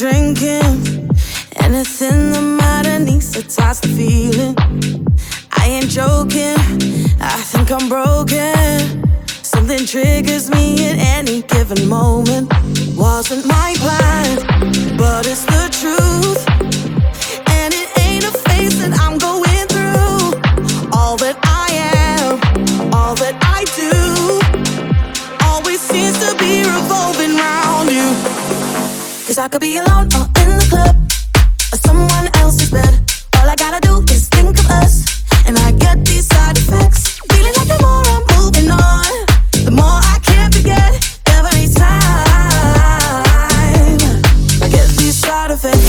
drinking. Anything the matter needs to toss the feeling. I ain't joking, I think I'm broken. Something triggers me at any given moment. Wasn't my plan, but it's the truth. And it ain't a phase that I'm going through. All that I am, all that I do, always seems to be revolving around you. 'Cause I could be alone or in the club, or someone else's bed. All I gotta do is think of us, and I get these side effects. Feeling like the more I'm moving on, the more I can't forget. Every time I get these side effects.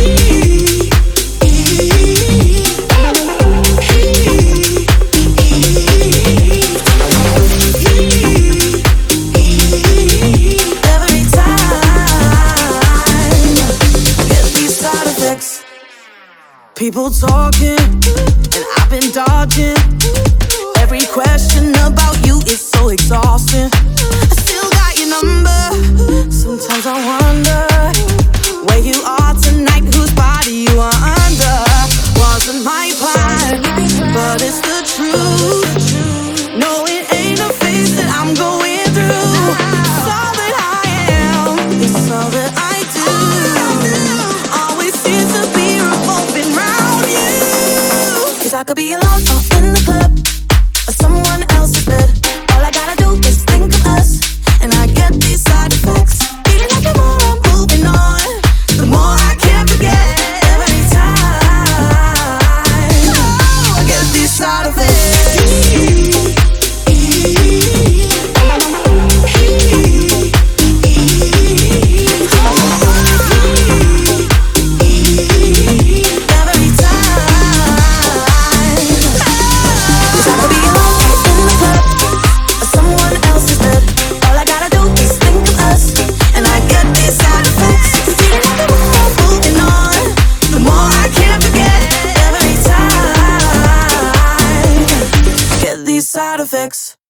People talking, and I've been dodging. Every question about you is so exhausting. I still got your number. Sometimes I wonder where you are tonight, whose body you are under. Wasn't my plan, but it's the truth. No, it ain't a phase that I'm going through. It's all that I am, it's all that I do. Always seems to be revolving round you. 'Cause I could be alone or in the club, or someone else's bed. All I gotta do is think of us, and I get these side effects. Feeling like the more I'm moving on, the more I can't forget. Every time I get these side effects. Side effects.